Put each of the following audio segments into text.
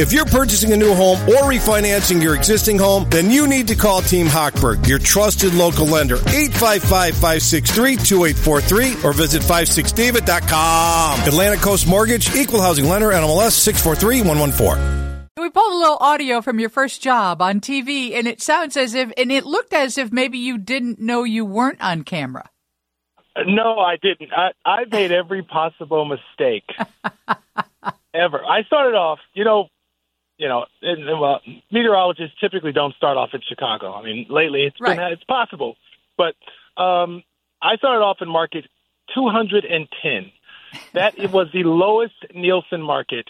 If you're purchasing a new home or refinancing your existing home, then you need to call Team Hochberg, your trusted local lender, 855-563-2843, or visit 56david.com. Atlantic Coast Mortgage, Equal Housing Lender, NMLS 643114. We pulled a little audio from your first job on TV, and it sounds as if, and it looked as if maybe you didn't know you weren't on camera. No, I didn't. I made every possible mistake ever. I started off, meteorologists typically don't start off in Chicago. I mean, lately it's possible, but I started off in market 210. That it was the lowest Nielsen market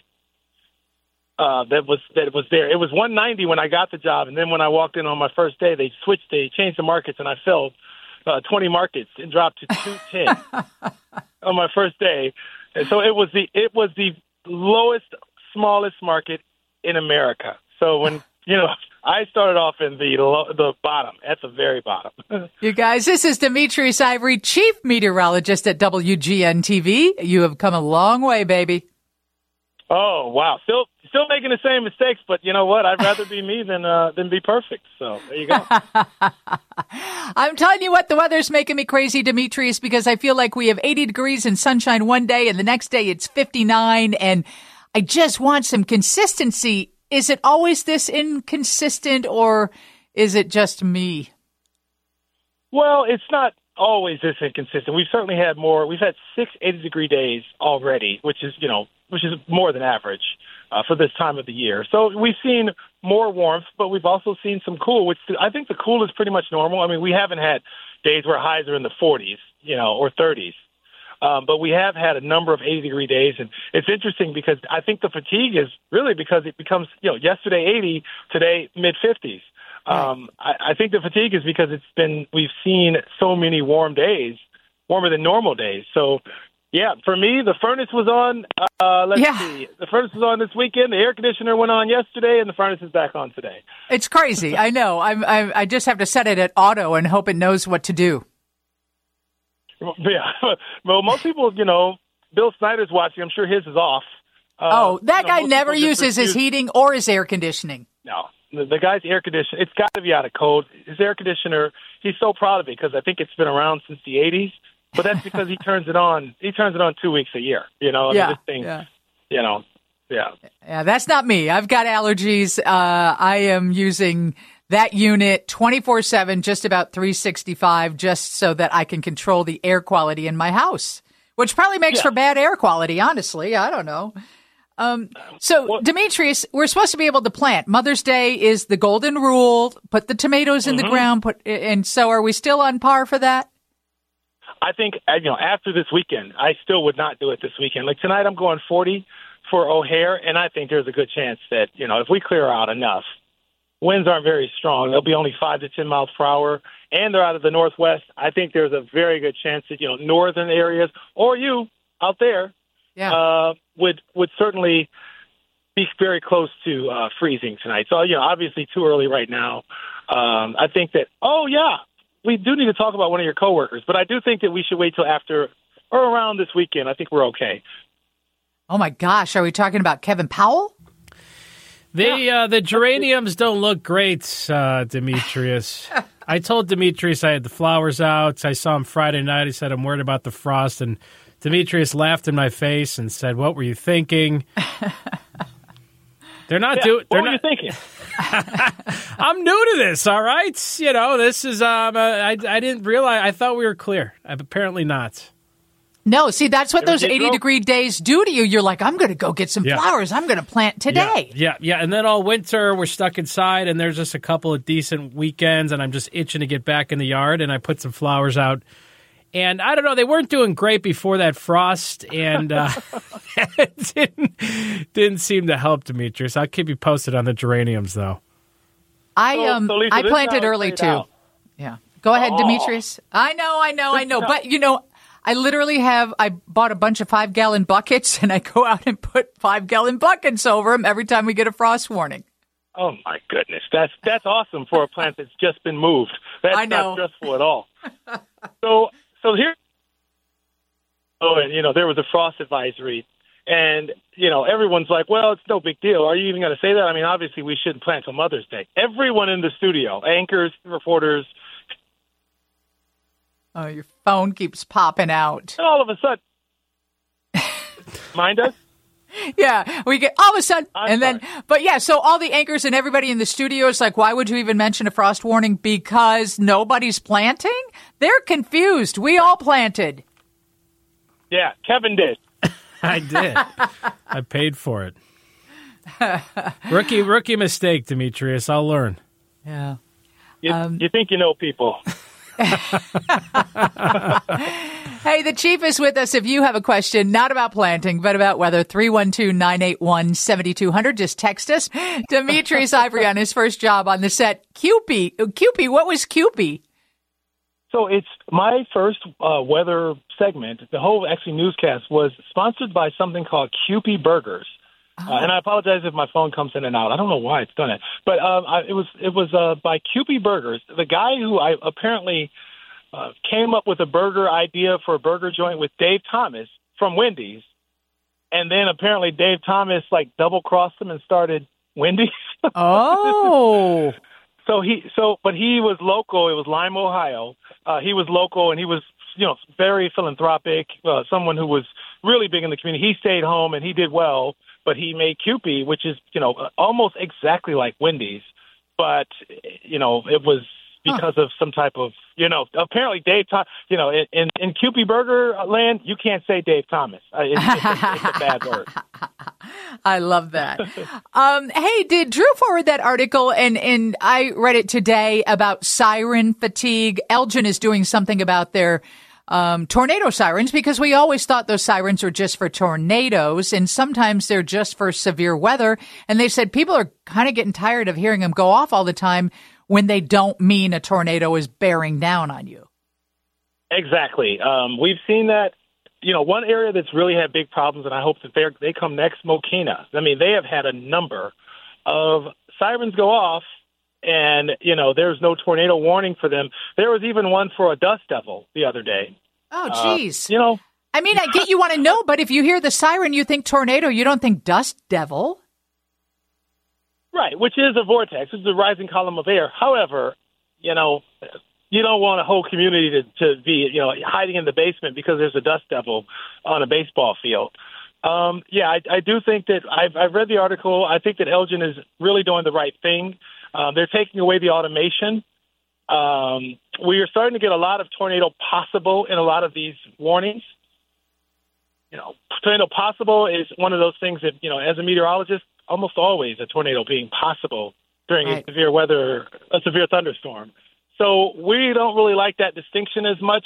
that was there. It was 190 when I got the job, and then when I walked in on my first day, they changed the markets, and I fell 20 markets and dropped to 210 on my first day. And so it was the lowest, smallest market in America. So when I started off in the bottom, at the very bottom. You guys, this is Demetrius Ivory, chief meteorologist at WGN TV. You have come a long way, baby. Oh, wow. Still making the same mistakes, but you know what? I'd rather be me than be perfect. So there you go. I'm telling you what, the weather's making me crazy, Demetrius, because I feel like we have 80 degrees and sunshine one day, and the next day it's 59, and I just want some consistency. Is it always this inconsistent, or is it just me? Well, it's not always this inconsistent. We've certainly had more. We've had 6 80-degree days already, which is more than average for this time of the year. So we've seen more warmth, but we've also seen some cool, which I think the cool is pretty much normal. I mean, we haven't had days where highs are in the 40s, or 30s. But we have had a number of 80-degree days, and it's interesting because I think the fatigue is really because it becomes, yesterday 80, today mid-50s. I think the fatigue is because we've seen so many warm days, warmer than normal days. So, yeah, for me, the furnace was on, see, the furnace was on this weekend, the air conditioner went on yesterday, and the furnace is back on today. It's crazy. I know. I just have to set it at auto and hope it knows what to do. Yeah. Well, most people, Bill Snyder's watching. I'm sure his is off. That guy never uses his heating or his air conditioning. No. The guy's air conditioner, it's got to be out of code. His air conditioner, he's so proud of it because I think it's been around since the 80s. But that's because he turns it on. He turns it on 2 weeks a year. This thing, Yeah, that's not me. I've got allergies. I am using that unit 24/7, just about 365, just so that I can control the air quality in my house, which probably makes for bad air quality, honestly. I don't know. Demetrius, we're supposed to be able to plant. Mother's Day is the golden rule. Put the tomatoes in the ground. And so are we still on par for that? I think, after this weekend, I still would not do it this weekend. Like tonight, I'm going 40 for O'Hare, and I think there's a good chance that, if we clear out enough, winds aren't very strong. They'll be only 5 to 10 miles per hour, and they're out of the northwest. I think there's a very good chance that, northern areas or you out there would certainly be very close to freezing tonight. So, obviously too early right now. I think that, we do need to talk about one of your coworkers, but I do think that we should wait till after or around this weekend. I think we're okay. Oh, my gosh. Are we talking about Kevin Powell? The geraniums don't look great, Demetrius. I told Demetrius I had the flowers out. I saw him Friday night. He said, I'm worried about the frost. And Demetrius laughed in my face and said, what were you thinking? They're not doing. What were you thinking? I'm new to this, all right? This is, I didn't realize. I thought we were clear. Apparently not. No, see, that's what those 80-degree days do to you. You're like, I'm going to go get some flowers. I'm going to plant today. Yeah. And then all winter, we're stuck inside, and there's just a couple of decent weekends, and I'm just itching to get back in the yard, and I put some flowers out. And I don't know, they weren't doing great before that frost, and it didn't seem to help, Demetrius. I'll keep you posted on the geraniums, though. Lisa, I planted early, too. Yeah. Go ahead, Demetrius. I know. But, I literally I bought a bunch of 5-gallon buckets, and I go out and put 5-gallon buckets over them every time we get a frost warning. Oh, my goodness. That's awesome for a plant that's just been moved. That's not stressful at all. So here, and there was a frost advisory And, everyone's like, well, it's no big deal. Are you even going to say that? I mean, obviously we shouldn't plan till Mother's Day. Everyone in the studio, anchors, reporters. Oh, your phone keeps popping out. And all of a sudden, mind us? Yeah, we get all of a sudden, so all the anchors and everybody in the studio is like, why would you even mention a frost warning? Because nobody's planting? They're confused. We all planted. Yeah, Kevin did. I did. I paid for it. Rookie mistake, Demetrius. I'll learn. Yeah. You think you know people. Hey, the chief is with us. If you have a question, not about planting, but about weather, 312-981-7200. Just text us. Demetrius Ivory on his first job on the set. Kewpie, what was Kewpie? So it's my first weather segment. The whole newscast was sponsored by something called Kewpie Burgers. And I apologize if my phone comes in and out. I don't know why it's done it. But it was by Kewpie Burgers. The guy who I apparently came up with a burger idea for a burger joint with Dave Thomas from Wendy's. And then apparently Dave Thomas double-crossed him and started Wendy's. Oh. But he was local. It was Lime, Ohio. He was local, and he was, very philanthropic, someone who was really big in the community. He stayed home, and he did well, but he made Kewpie, which is, almost exactly like Wendy's. But, it was because of some type of, apparently Dave Thomas, in Kewpie Burger land, you can't say Dave Thomas. It's a bad word. I love that. Hey, did Drew forward that article? And I read it today about siren fatigue. Elgin is doing something about their tornado sirens, because we always thought those sirens were just for tornadoes, and sometimes they're just for severe weather. And they said people are kind of getting tired of hearing them go off all the time when they don't mean a tornado is bearing down on you. Exactly. We've seen that. One area that's really had big problems, and I hope that they come next, Mokena. I mean, they have had a number of sirens go off, and, there's no tornado warning for them. There was even one for a dust devil the other day. Oh, geez. I mean, I get you want to know, but if you hear the siren, you think tornado, you don't think dust devil. Right, which is a vortex. It's a rising column of air. However, you don't want a whole community to be, hiding in the basement because there's a dust devil on a baseball field. I do think that I've read the article. I think that Elgin is really doing the right thing. They're taking away the automation. We are starting to get a lot of tornado possible in a lot of these warnings. Tornado possible is one of those things that, as a meteorologist, almost always a tornado being possible during a severe thunderstorm. So we don't really like that distinction as much.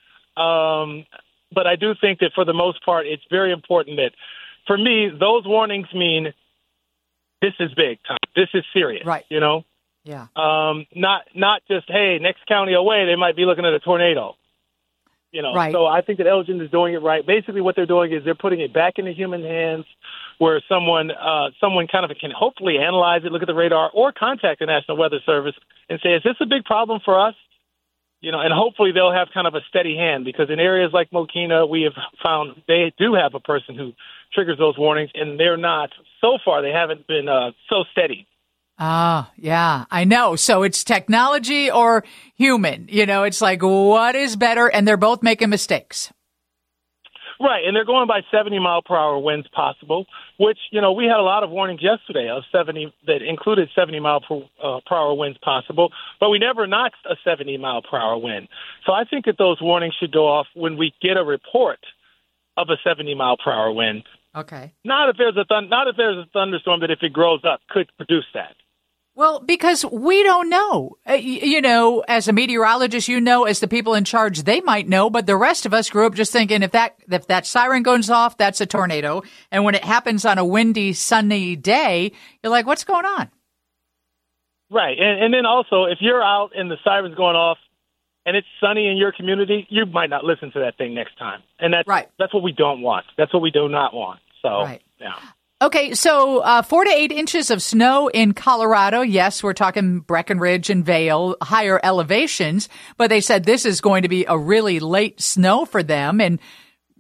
But I do think that for the most part, it's very important that, for me, those warnings mean this is big time. This is serious. Right. Yeah. Not just, hey, next county away, they might be looking at a tornado. Right. So I think that Elgin is doing it right. Basically, what they're doing is they're putting it back into human hands, where someone kind of can hopefully analyze it, look at the radar, or contact the National Weather Service and say, is this a big problem for us? And hopefully they'll have kind of a steady hand, because in areas like Mokena, we have found they do have a person who triggers those warnings, and they're not, so far, they haven't been so steady. Yeah, I know. So it's technology or human. It's like, what is better? And they're both making mistakes. Right, and they're going by 70-mile-per-hour winds possible, which, we had a lot of warnings yesterday of 70 that included 70-mile-per-hour winds possible, but we never notched a 70-mile-per-hour wind. So I think that those warnings should go off when we get a report of a 70-mile-per-hour wind. Okay. Not if there's a thunderstorm that, if it grows up, could produce that. Well, because we don't know. As a meteorologist, as the people in charge, they might know, but the rest of us grew up just thinking if that siren goes off, that's a tornado. And when it happens on a windy, sunny day, you're like, what's going on? Right. And then also, if you're out and the siren's going off and it's sunny in your community, you might not listen to that thing next time. And that's right. That's what we don't want. That's what we do not want. So, right. Yeah. Okay, so 4 to 8 inches of snow in Colorado. Yes, we're talking Breckenridge and Vail, higher elevations, but they said this is going to be a really late snow for them. And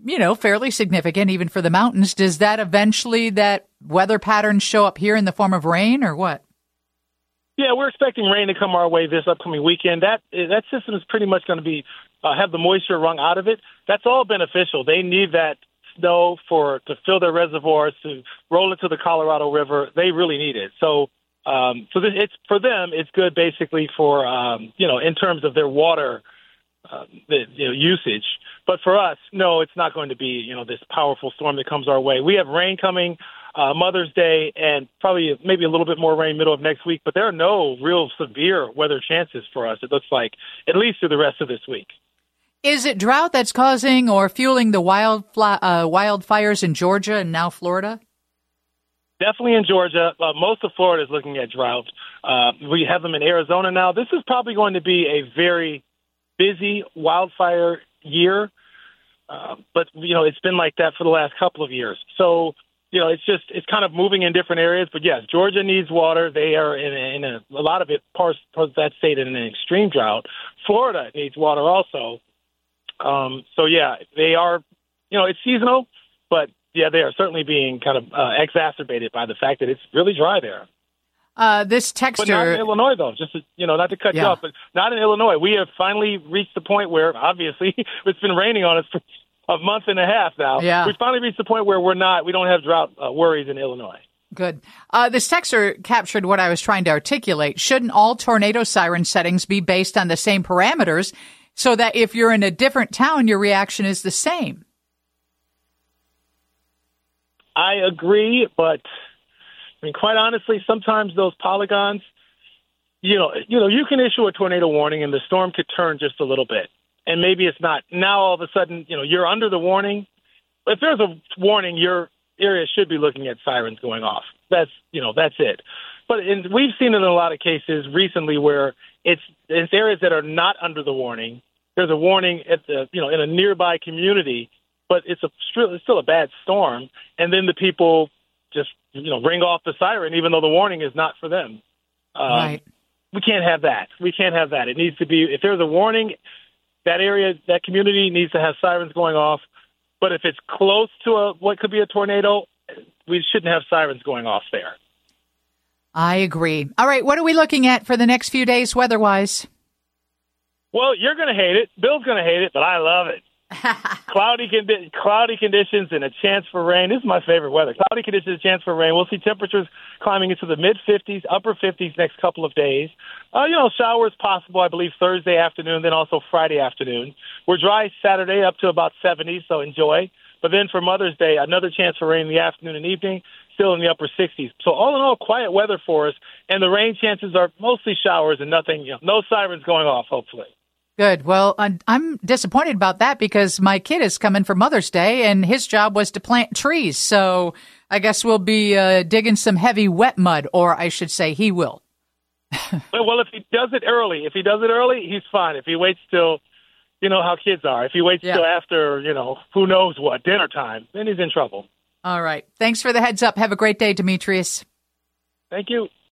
fairly significant even for the mountains. Does that eventually, that weather pattern show up here in the form of rain or what? Yeah, we're expecting rain to come our way this upcoming weekend. That system is pretty much going to be have the moisture wrung out of it. That's all beneficial. They need that snow to fill their reservoirs, to roll into the Colorado River. They really need it. So it's for them. It's good basically for in terms of their water usage. But for us, no, it's not going to be this powerful storm that comes our way. We have rain coming Mother's Day and probably maybe a little bit more rain middle of next week. But there are no real severe weather chances for us. It looks like at least through the rest of this week. Is it drought that's causing or fueling the wildfires in Georgia and now Florida? Definitely in Georgia. Most of Florida is looking at drought. We have them in Arizona now. This is probably going to be a very busy wildfire year. But it's been like that for the last couple of years. So, it's kind of moving in different areas. But, yes, Georgia needs water. They are in a lot of parts of that state in an extreme drought. Florida needs water also. They are, it's seasonal, but, yeah, they are certainly being kind of exacerbated by the fact that it's really dry there. This texter... But not in Illinois, though, just, not to cut you off, but not in Illinois. We have finally reached the point where, obviously, it's been raining on us for a month and a half now. Yeah. We've finally reached the point where we don't have drought worries in Illinois. Good. This texter captured what I was trying to articulate. Shouldn't all tornado siren settings be based on the same parameters so that if you're in a different town, your reaction is the same? I agree, but quite honestly, sometimes those polygons, you can issue a tornado warning and the storm could turn just a little bit. And maybe it's not. Now all of a sudden, you're under the warning. If there's a warning, your area should be looking at sirens going off. That's it. But we've seen it in a lot of cases recently where it's areas that are not under the warning. There's a warning at in a nearby community, but it's still a bad storm. And then the people just, ring off the siren, even though the warning is not for them. Right. We can't have that. It needs to be, if there's a warning, that area, that community needs to have sirens going off. But if it's close to what could be a tornado, we shouldn't have sirens going off there. I agree. All right. What are we looking at for the next few days weather-wise? Well, you're going to hate it. Bill's going to hate it, but I love it. Cloudy conditions and a chance for rain. This is my favorite weather. Cloudy conditions, a chance for rain. We'll see temperatures climbing into the mid-50s, upper 50s next couple of days. Showers possible, I believe, Thursday afternoon, then also Friday afternoon. We're dry Saturday up to about 70, so enjoy. But then for Mother's Day, another chance for rain in the afternoon and evening, still in the upper 60s. So all in all, quiet weather for us, and the rain chances are mostly showers and nothing, no sirens going off, hopefully. Good. Well, I'm disappointed about that because my kid is coming for Mother's Day and his job was to plant trees. So I guess we'll be digging some heavy wet mud, or I should say he will. Well, if he does it early, he's fine. If he waits till, how kids are. If he waits till after, who knows what, dinner time, then he's in trouble. All right. Thanks for the heads up. Have a great day, Demetrius. Thank you.